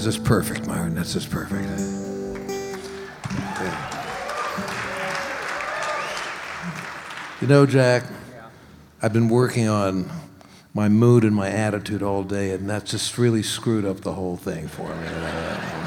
is just perfect, Myron. That's just perfect. Yeah. You know, Jack, I've been working on my mood and my attitude all day, and that's just really screwed up the whole thing for me.